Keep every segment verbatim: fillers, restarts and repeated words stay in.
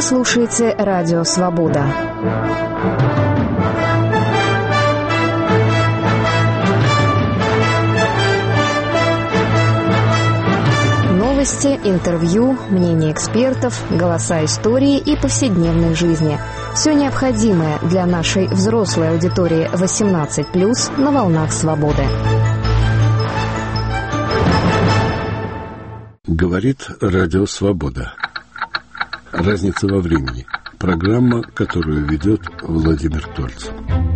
Вы слушаете «Радио Свобода». Новости, интервью, мнения экспертов, голоса истории и повседневной жизни. Все необходимое для нашей взрослой аудитории восемнадцать плюс на волнах свободы. Говорит Радио Свобода. Разница во времени. Программа, которую ведет Владимир Тольцев.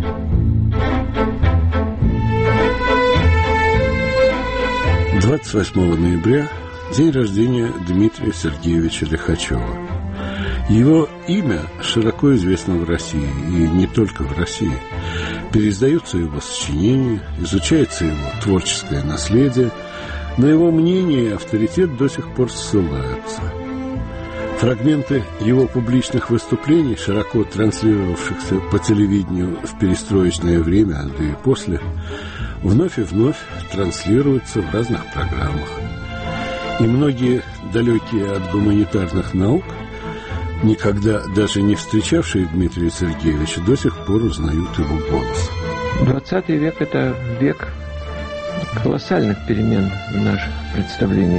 двадцать восьмого ноября день рождения Дмитрия Сергеевича Лихачева. Его имя широко известно в России, и не только в России. Переиздаются его сочинения, изучается его творческое наследие, на его мнение и авторитет до сих пор ссылаются. Фрагменты его публичных выступлений, широко транслировавшихся по телевидению в перестроечное время, да и после, вновь и вновь транслируются в разных программах. И многие, далекие от гуманитарных наук, никогда даже не встречавшие Дмитрия Сергеевича, до сих пор узнают его голос. двадцатый век – это век колоссальных перемен в наших представлениях.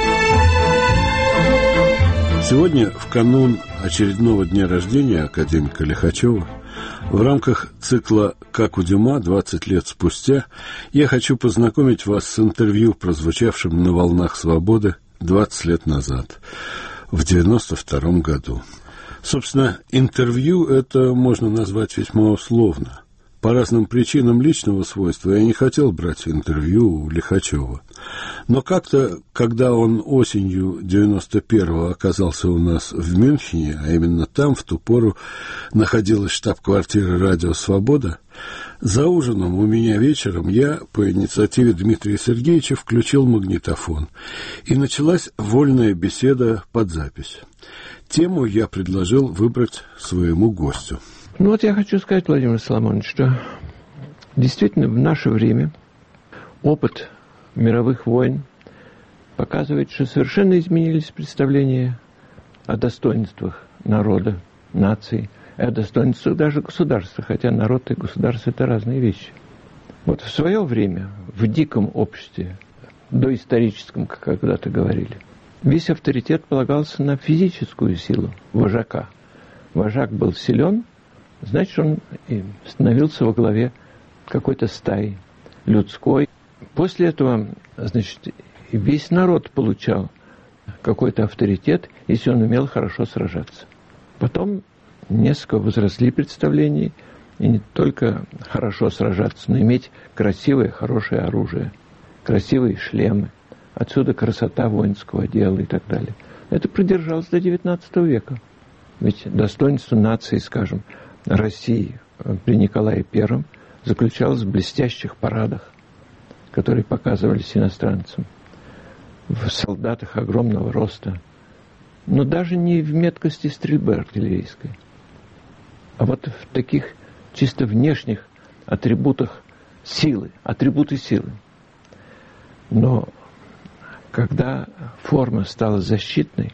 Сегодня, в канун очередного дня рождения академика Лихачева, в рамках цикла «Как у Дюма. двадцать лет спустя», я хочу познакомить вас с интервью, прозвучавшим на волнах свободы двадцать лет назад, в девяносто втором году. Собственно, интервью это можно назвать весьма условно. По разным причинам личного свойства я не хотел брать интервью у Лихачева. Но как-то, когда он осенью девяносто первого оказался у нас в Мюнхене, а именно там в ту пору находилась штаб-квартира «Радио Свобода», за ужином у меня вечером я, по инициативе Дмитрия Сергеевича, включил магнитофон. И началась вольная беседа под запись. Тему я предложил выбрать своему гостю. Ну вот я хочу сказать, Владимир Соломонович, что действительно в наше время опыт мировых войн показывает, что совершенно изменились представления о достоинствах народа, нации, и о достоинствах даже государства, хотя народ и государство – это разные вещи. Вот в свое время, в диком обществе, доисторическом, как когда-то говорили, весь авторитет полагался на физическую силу вожака. Вожак был силен, значит, он становился во главе какой-то стаи людской. После этого, значит, весь народ получал какой-то авторитет, если он умел хорошо сражаться. Потом несколько возросли представлений, и не только хорошо сражаться, но иметь красивое, хорошее оружие, красивые шлемы. Отсюда красота воинского дела и так далее. Это продержалось до девятнадцатого века. Ведь достоинство нации, скажем, России при Николае Первом заключалось в блестящих парадах, которые показывались иностранцам, в солдатах огромного роста, но даже не в меткости стрельбы артиллерийской, а вот в таких чисто внешних атрибутах силы, атрибуты силы. Но когда форма стала защитной,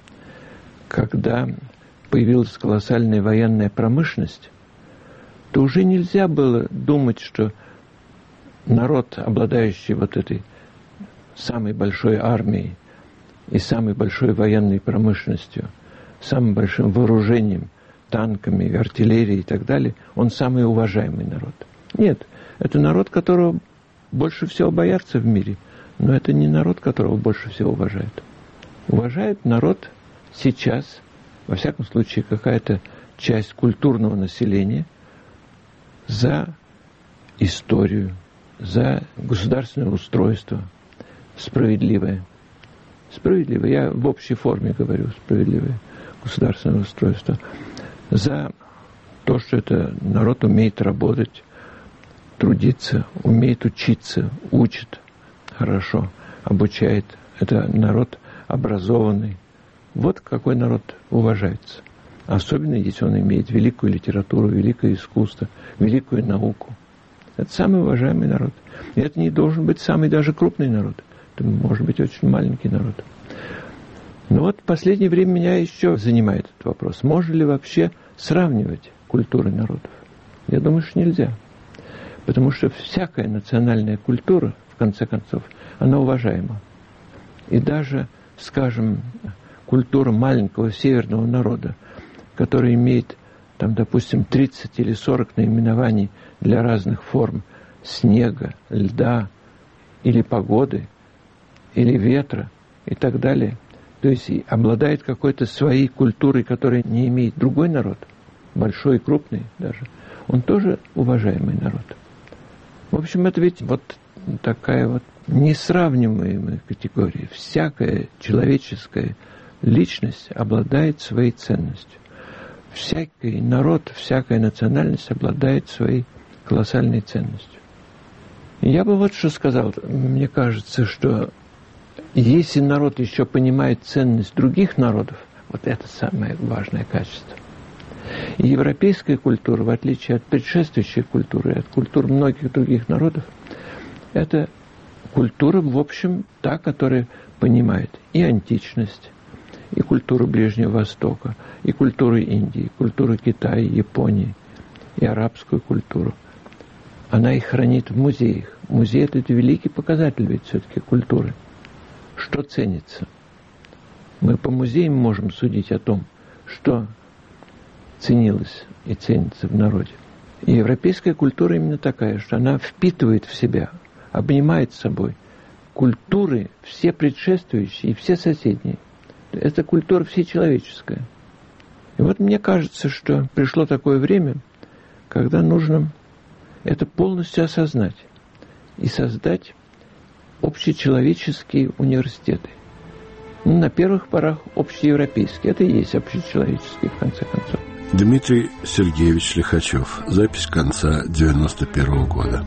когда появилась колоссальная военная промышленность, то уже нельзя было думать, что народ, обладающий вот этой самой большой армией и самой большой военной промышленностью, самым большим вооружением, танками, артиллерией и так далее, он самый уважаемый народ. Нет, это народ, которого больше всего боятся в мире, но это не народ, которого больше всего уважают. Уважает народ сейчас, во всяком случае, какая-то часть культурного населения за историю, за государственное устройство справедливое. Справедливое, я в общей форме говорю, справедливое государственное устройство. За то, что это народ умеет работать, трудиться, умеет учиться, учит хорошо, обучает. Это народ образованный. Вот какой народ уважается. Особенно, если он имеет великую литературу, великое искусство, великую науку. Это самый уважаемый народ. И это не должен быть самый даже крупный народ. Это может быть очень маленький народ. Но вот в последнее время меня еще занимает этот вопрос. Можно ли вообще сравнивать культуры народов? Я думаю, что нельзя. Потому что всякая национальная культура, в конце концов, она уважаема. И даже, скажем, культура маленького северного народа, который имеет, там, допустим, тридцать или сорок наименований для разных форм снега, льда, или погоды, или ветра и так далее. То есть обладает какой-то своей культурой, которой не имеет другой народ, большой и крупный даже. Он тоже уважаемый народ. В общем, это ведь вот такая вот несравниваемая категория. Всякая человеческая личность обладает своей ценностью. Всякий народ, всякая национальность обладает своей колоссальной ценностью. И я бы вот что сказал. Мне кажется, что если народ еще понимает ценность других народов, вот это самое важное качество. И европейская культура, в отличие от предшествующей культуры, от культур многих других народов, это культура, в общем, та, которая понимает и античность, и культуру Ближнего Востока, и культуру Индии, и культуру Китая, Японии, и арабскую культуру. Она их хранит в музеях. Музей – это великий показатель ведь все-таки культуры. Что ценится? Мы по музеям можем судить о том, что ценилось и ценится в народе. И европейская культура именно такая, что она впитывает в себя, обнимает собой культуры, все предшествующие и все соседние. Это культура всечеловеческая. И вот мне кажется, что пришло такое время, когда нужно это полностью осознать и создать общечеловеческие университеты. Ну, на первых порах общеевропейские. Это и есть общечеловеческие, в конце концов. Дмитрий Сергеевич Лихачев. Запись конца девяносто первого года.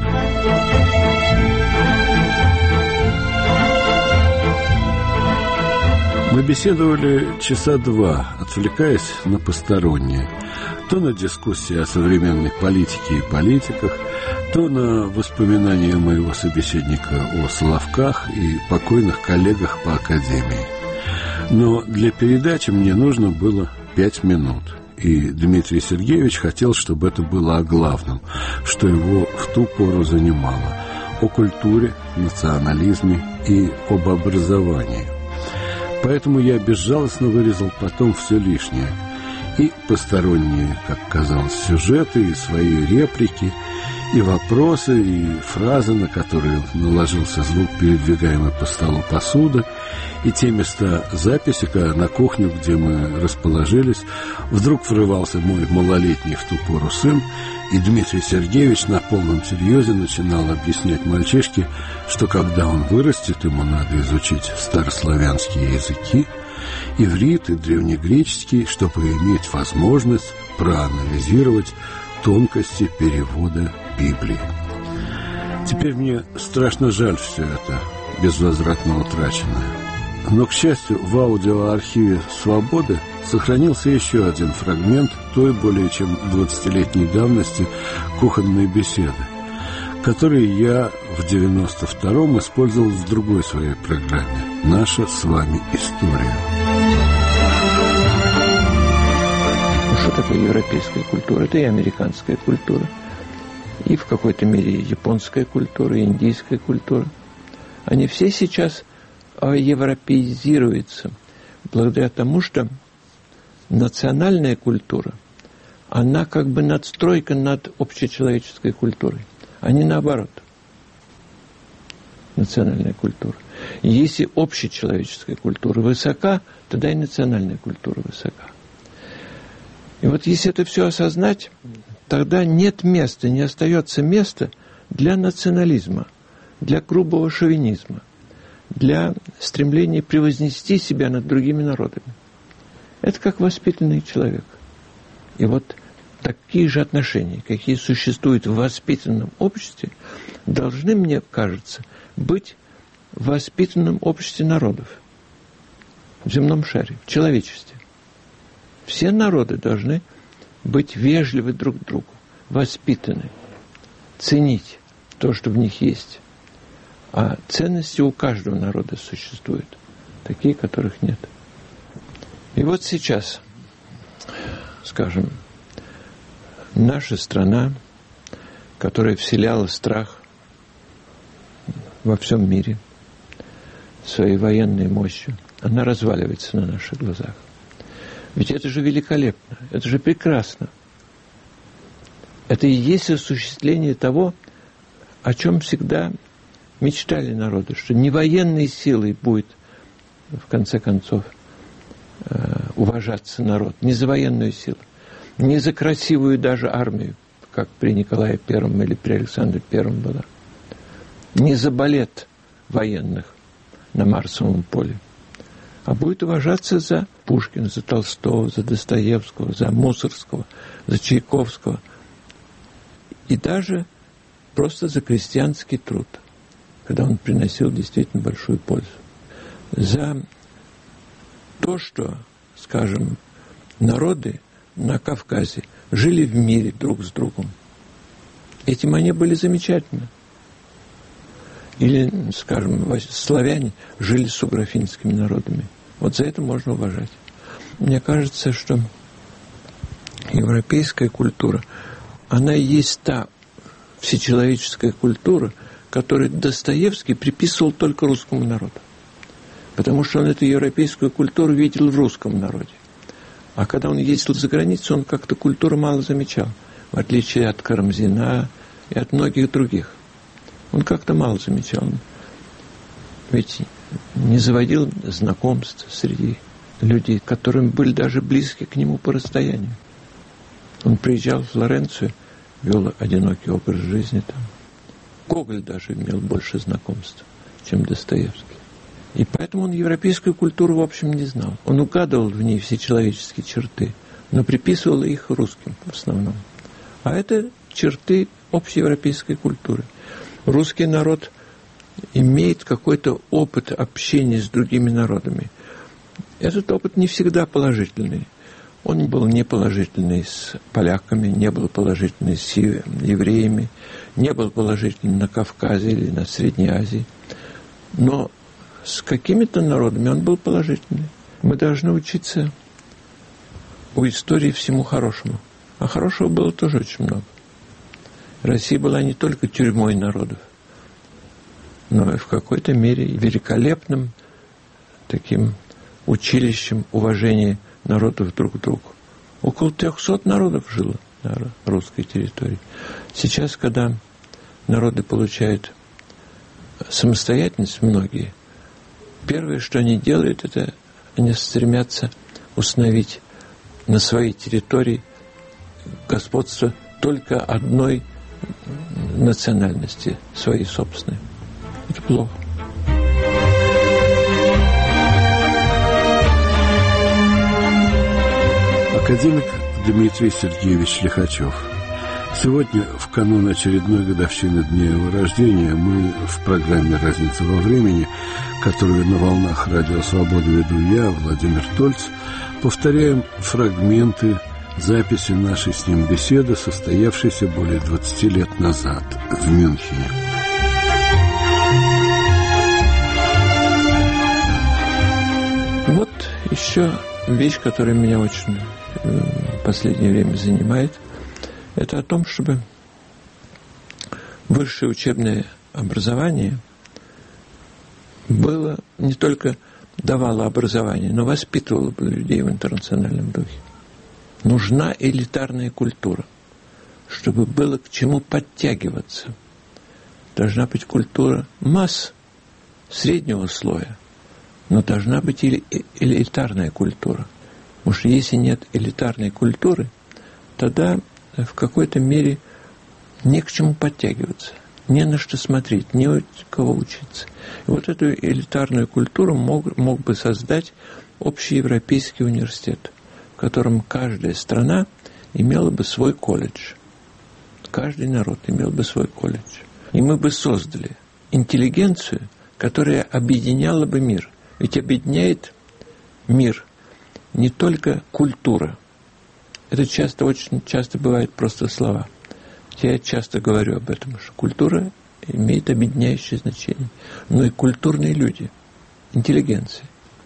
Мы беседовали часа два, отвлекаясь на посторонние. То на дискуссии о современной политике и политиках, то на воспоминания моего собеседника о Соловках и покойных коллегах по академии. Но для передачи мне нужно было пять минут. И Дмитрий Сергеевич хотел, чтобы это было о главном, что его в ту пору занимало: о культуре, национализме и об образовании. Поэтому я безжалостно вырезал потом все лишнее. И посторонние, как казалось, сюжеты, и свои реплики, и вопросы, и фразы, на которые наложился звук передвигаемой по столу посуды, и те места записи, когда на кухню, где мы расположились, вдруг врывался мой малолетний в ту пору сын, и Дмитрий Сергеевич на полном серьезе начинал объяснять мальчишке, что когда он вырастет, ему надо изучить старославянские языки, иврит и древнегреческий, чтобы иметь возможность проанализировать тонкости перевода Библии. Теперь мне страшно жаль все это, безвозвратно утраченное. Но, к счастью, в аудиоархиве «Свободы» сохранился еще один фрагмент той более чем двадцатилетней давности кухонной беседы, который я в девяносто втором использовал в другой своей программе «Наша с вами история». Что такое европейская культура? Это и американская культура, и в какой-то мере японская культура, и индийская культура. Они все сейчас европеизируются благодаря тому, что национальная культура, она как бы надстройка над общечеловеческой культурой, а не наоборот. Национальная культура. И если общечеловеческая культура высока, тогда и национальная культура высока. И вот если это все осознать, тогда нет места, не остается места для национализма, для грубого шовинизма, для стремления превознести себя над другими народами. Это как воспитанный человек. И вот такие же отношения, какие существуют в воспитанном обществе, должны, мне кажется, быть в воспитанном обществе народов, в земном шаре, в человечестве. Все народы должны быть вежливы друг к другу, воспитаны, ценить то, что в них есть. А ценности у каждого народа существуют. такие, которых нет. И вот сейчас, скажем, наша страна, которая вселяла страх во всем мире своей военной мощью, она разваливается на наших глазах. Ведь это же великолепно, это же прекрасно. Это и есть осуществление того, о чем всегда мечтали народы, что не военной силой будет, в конце концов, уважаться народ, не за военную силу, не за красивую даже армию, как при Николае Первом или при Александре Первом была, не за балет военных на Марсовом поле, а будет уважаться за Пушкина, за Толстого, за Достоевского, за Мусоргского, за Чайковского и даже просто за крестьянский труд, когда он приносил действительно большую пользу. За то, что, скажем, народы на Кавказе жили в мире друг с другом. Этим они были замечательны. Или, скажем, славяне жили с угрофинскими народами. Вот за это можно уважать. Мне кажется, что европейская культура, она и есть та всечеловеческая культура, которую Достоевский приписывал только русскому народу. Потому что он эту европейскую культуру видел в русском народе. А когда он ездил за границу, он как-то культуру мало замечал, в отличие от Карамзина и от многих других. Он как-то мало замечал. Ведь не заводил знакомств среди людей, которым были даже близки к нему по расстоянию. Он приезжал в Флоренцию, вел одинокий образ жизни там. Гоголь даже имел больше знакомств, чем Достоевский. И поэтому он европейскую культуру, в общем, не знал. Он угадывал в ней все человеческие черты, но приписывал их русским в основном. А это черты общеевропейской культуры. Русский народ имеет какой-то опыт общения с другими народами. Этот опыт не всегда положительный. Он был не положительный с поляками, не был положительный с евреями, не был положительный на Кавказе или на Средней Азии. Но с какими-то народами он был положительный. Мы должны учиться у истории всему хорошему. А хорошего было тоже очень много. Россия была не только тюрьмой народов, но и в какой-то мере великолепным таким училищем уважения народов друг к другу. Около трехсот народов жило на русской территории. Сейчас, когда народы получают самостоятельность, многие, первое, что они делают, это они стремятся установить на своей территории господство только одной национальности, своей собственной. Это плохо. Академик Дмитрий Сергеевич Лихачев. Сегодня, в канун очередной годовщины дня его рождения, мы в программе «Разница во времени», которую на волнах Радио Свобода веду я, Владимир Тольц, повторяем фрагменты записи нашей с ним беседы, состоявшейся более двадцати лет назад в Мюнхене. Вот еще вещь, которая меня очень в последнее время занимает, это о том, чтобы высшее учебное образование было не только давало образование, но воспитывало бы людей в интернациональном духе. Нужна элитарная культура, чтобы было к чему подтягиваться. Должна быть культура масс, среднего слоя, но должна быть и элитарная культура. Потому что если нет элитарной культуры, тогда в какой-то мере не к чему подтягиваться, не на что смотреть, не у кого учиться. И вот эту элитарную культуру мог, мог бы создать общеевропейский университет, в котором каждая страна имела бы свой колледж. Каждый народ имел бы свой колледж. И мы бы создали интеллигенцию, которая объединяла бы мир. Ведь объединяет мир не только культура. Это часто, очень часто бывает просто слова. Я часто говорю об этом, что культура имеет объединяющее значение. Но и культурные люди, интеллигенция.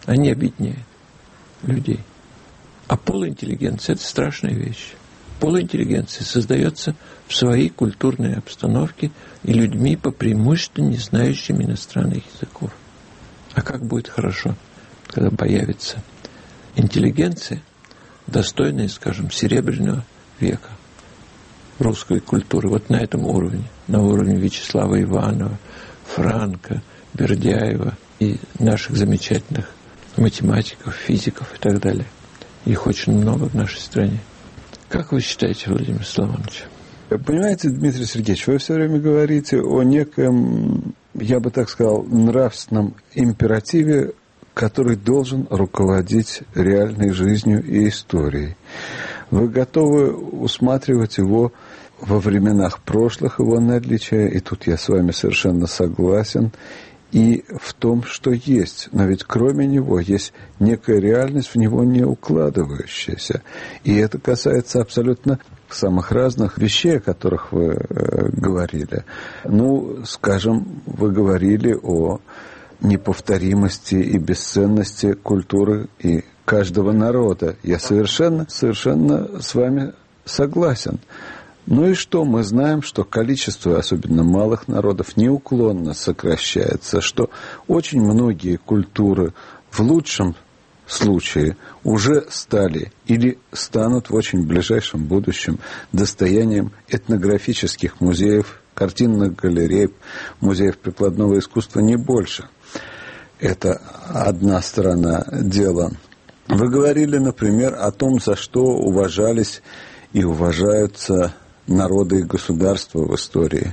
они объединяют людей. А полуинтеллигенция – это страшная вещь. Полуинтеллигенция создается в своей культурной обстановке и людьми, по преимуществу не знающими иностранных языков. А как будет хорошо, когда появится интеллигенция, достойная, скажем, Серебряного века русской культуры, вот на этом уровне, на уровне Вячеслава Иванова, Франка, Бердяева и наших замечательных математиков, физиков и так далее. Их очень много в нашей стране. Как вы считаете, Владимир Соломонович? Понимаете, Дмитрий Сергеевич, вы все время говорите о неком, я бы так сказал, нравственном императиве, который должен руководить реальной жизнью и историей. Вы готовы усматривать его во временах прошлых, его наличие, и тут я с вами совершенно согласен, и в том, что есть. Но ведь кроме него есть некая реальность, в него не укладывающаяся. И это касается абсолютно самых разных вещей, о которых вы э, говорили. Ну, скажем, вы говорили о неповторимости и бесценности культуры и каждого народа. Я совершенно, совершенно с вами согласен. Ну и что? Мы знаем, что количество, особенно малых народов, неуклонно сокращается, что очень многие культуры в лучшем случае уже стали или станут в очень ближайшем будущем достоянием этнографических музеев, картинных галерей, музеев прикладного искусства, не больше. Это одна сторона дела. Вы говорили, например, о том, за что уважались и уважаются народы и государства в истории.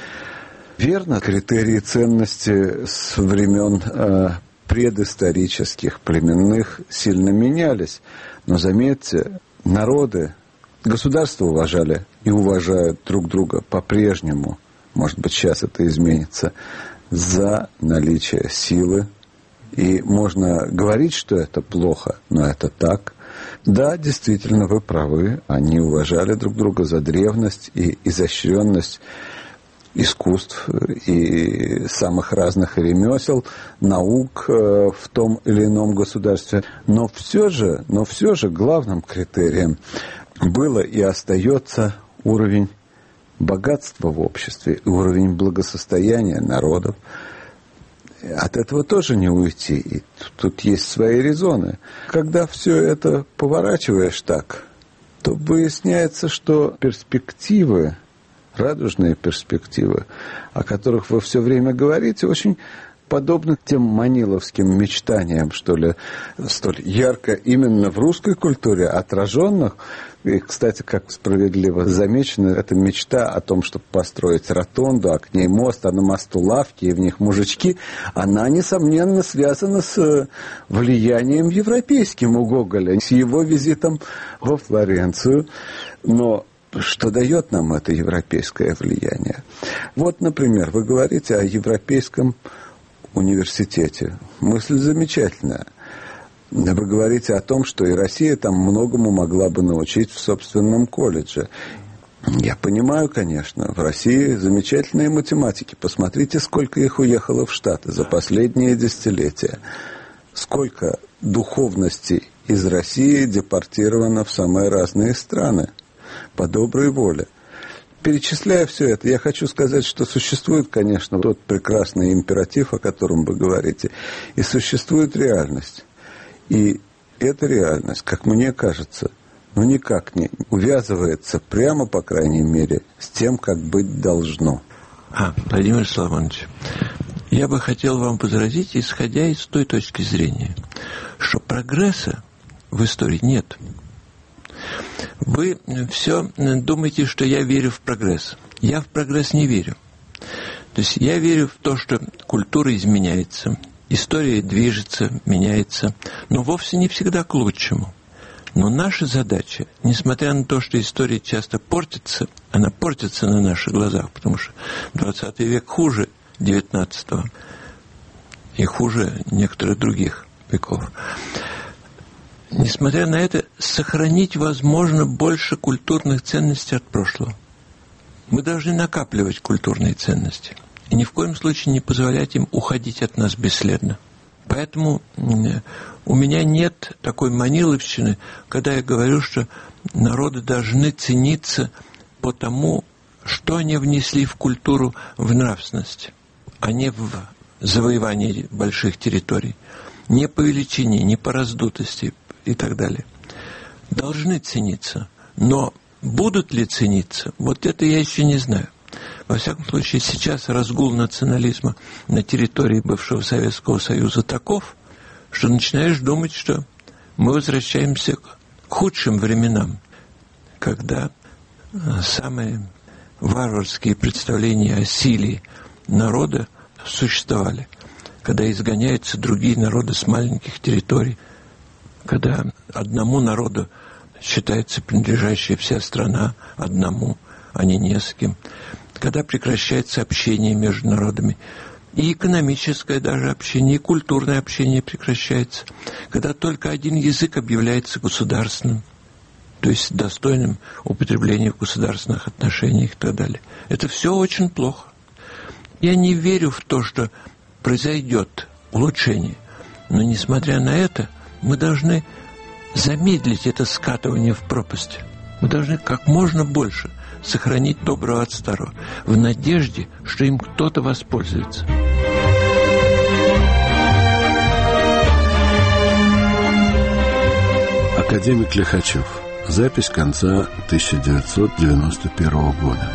Верно, критерии ценности с времен э, предысторических, племенных сильно менялись. Но заметьте, народы, государства уважали и уважают друг друга по-прежнему. Может быть, сейчас это изменится. За наличие силы. И можно говорить, что это плохо, но это так. Да, действительно, вы правы. Они уважали друг друга за древность и изощренность искусств и самых разных ремесел, наук в том или ином государстве. Но все же, но все же главным критерием было и остается уровень богатства в обществе, уровень благосостояния народов. От этого тоже не уйти. И тут есть свои резоны. Когда все это поворачиваешь так, то выясняется, что перспективы, радужные перспективы, о которых вы все время говорите, очень подобны тем маниловским мечтаниям, что ли, столь ярко именно в русской культуре отраженных. И, кстати, как справедливо замечено, это мечта о том, чтобы построить ротонду, а к ней мост, а на мосту лавки, и в них мужички, она, несомненно, связана с влиянием европейским у Гоголя, с его визитом во Флоренцию. Но что дает нам это европейское влияние? Вот, например, вы говорите о европейском университете. Мысль замечательная. Вы говорите о том, что и Россия там многому могла бы научить в собственном колледже. Я понимаю, конечно, в России замечательные математики. Посмотрите, сколько их уехало в Штаты за последние десятилетия. Сколько духовности из России депортировано в самые разные страны по доброй воле. Перечисляя все это, я хочу сказать, что существует, конечно, тот прекрасный императив, о котором вы говорите, и существует реальность. И эта реальность, как мне кажется, ну никак не увязывается прямо, по крайней мере, с тем, как быть должно. А, Владимир Соломонович, я бы хотел вам возразить, исходя из той точки зрения, что прогресса в истории нет. Вы все думаете, что я верю в прогресс. Я в прогресс не верю. То есть я верю в то, что культура изменяется, история движется, меняется, но вовсе не всегда к лучшему. Но наша задача, несмотря на то, что история часто портится, она портится на наших глазах, потому что двадцатый век хуже девятнадцатого и хуже некоторых других веков. Несмотря на это, сохранить, возможно, больше культурных ценностей от прошлого. Мы должны накапливать культурные ценности. И ни в коем случае не позволять им уходить от нас бесследно. Поэтому у меня нет такой маниловщины, когда я говорю, что народы должны цениться по тому, что они внесли в культуру, в нравственность, а не в завоевании больших территорий, не по величине, не по раздутости и так далее. Должны цениться, но будут ли цениться, вот это я еще не знаю. Во всяком случае, сейчас разгул национализма на территории бывшего Советского Союза таков, что начинаешь думать, что мы возвращаемся к худшим временам, когда самые варварские представления о силе народа существовали, когда изгоняются другие народы с маленьких территорий, когда одному народу считается принадлежащая вся страна одному, а не не с кем, когда прекращается общение между народами, и экономическое даже общение, и культурное общение прекращается, когда только один язык объявляется государственным, то есть достойным употребления в государственных отношениях и так далее. Это все очень плохо. Я не верю в то, что произойдет улучшение, но, несмотря на это, мы должны замедлить это скатывание в пропасть. Мы должны как можно больше сохранить доброго от старого, в надежде, что им кто-то воспользуется. Академик Лихачев. Запись конца тысяча девятьсот девяносто первого года.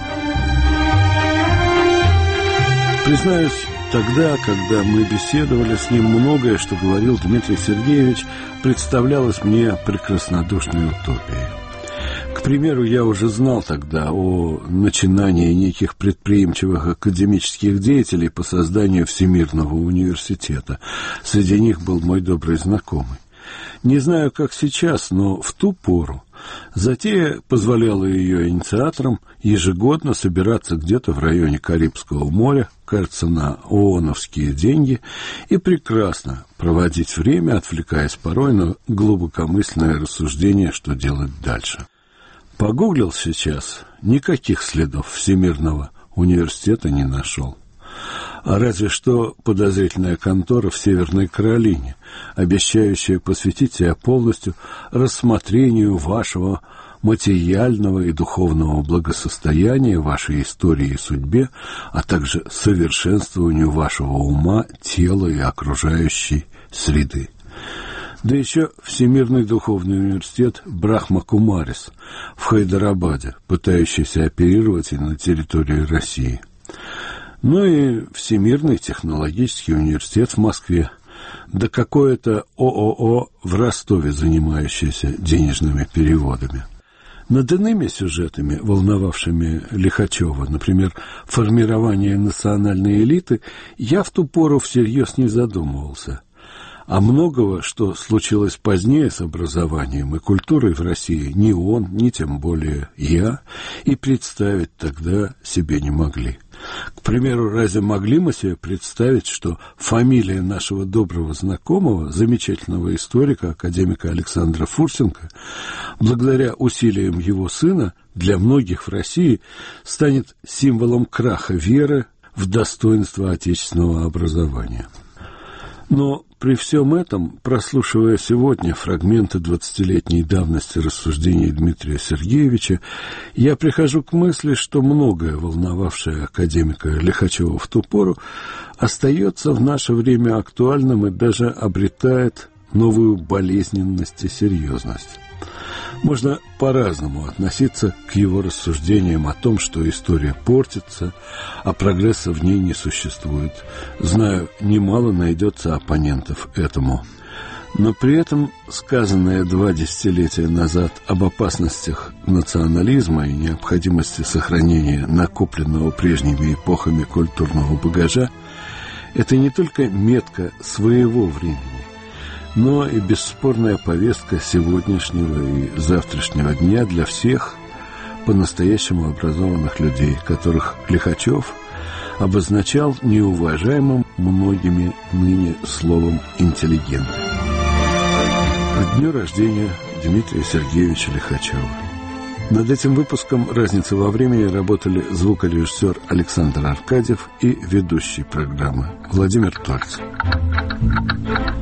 Признаюсь, тогда, когда мы беседовали с ним, многое, что говорил Дмитрий Сергеевич, представлялось мне прекраснодушной утопией. К примеру, я уже знал тогда о начинании неких предприимчивых академических деятелей по созданию Всемирного университета. Среди них был мой добрый знакомый. Не знаю, как сейчас, но в ту пору затея позволяла ее инициаторам ежегодно собираться где-то в районе Карибского моря, кажется, на ООНовские деньги, и прекрасно проводить время, отвлекаясь порой на глубокомысленное рассуждение, что делать дальше. Погуглил сейчас, никаких следов Всемирного университета не нашел. А разве что подозрительная контора в Северной Каролине, обещающая посвятить себя полностью рассмотрению вашего материального и духовного благосостояния, вашей истории и судьбе, а также совершенствованию вашего ума, тела и окружающей среды. Да еще Всемирный духовный университет Брахма-Кумарис в Хайдарабаде, пытающийся оперировать и на территории России. Ну и Всемирный технологический университет в Москве, да какое-то ООО в Ростове, занимающееся денежными переводами. Над иными сюжетами, волновавшими Лихачева, например, формирование национальной элиты, я в ту пору всерьез не задумывался. А многого, что случилось позднее с образованием и культурой в России, ни он, ни тем более я и представить тогда себе не могли. К примеру, разве могли мы себе представить, что фамилия нашего доброго знакомого, замечательного историка, академика Александра Фурсенко, благодаря усилиям его сына, для многих в России станет символом краха веры в достоинство отечественного образования? Но при всем этом, прослушивая сегодня фрагменты двадцатилетней давности рассуждений Дмитрия Сергеевича, я прихожу к мысли, что многое, волновавшее академика Лихачева в ту пору, остается в наше время актуальным и даже обретает новую болезненность и серьезность. Можно по-разному относиться к его рассуждениям о том, что история портится, а прогресса в ней не существует. Знаю, немало найдется оппонентов этому. Но при этом сказанное два десятилетия назад об опасностях национализма и необходимости сохранения накопленного прежними эпохами культурного багажа – это не только метка своего времени, но и бесспорная повестка сегодняшнего и завтрашнего дня для всех по-настоящему образованных людей, которых Лихачев обозначал неуважаемым многими ныне словом «интеллигенты». К дню рождения Дмитрия Сергеевича Лихачева. Над этим выпуском «Разница во времени» работали звукорежиссер Александр Аркадьев и ведущий программы Владимир Тольц.